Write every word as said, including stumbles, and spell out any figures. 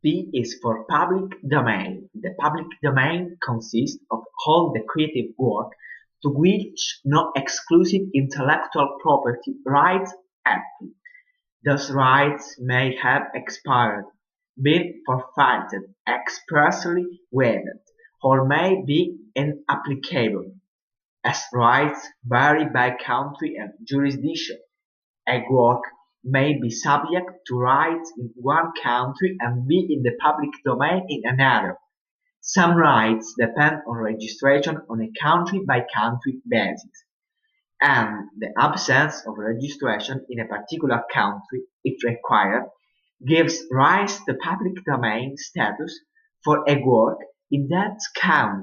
P is for public domain. The public domain consists of all the creative work to which no exclusive intellectual property rights apply. Those rights may have expired, been forfeited, expressly waived, or may be inapplicable. As rights vary by country and jurisdiction, a work may be subject to rights in one country and be in the public domain in another. Some rights depend on registration on a country-by-country basis, and the absence of registration in a particular country, if required, gives rise to public domain status for a work in that country.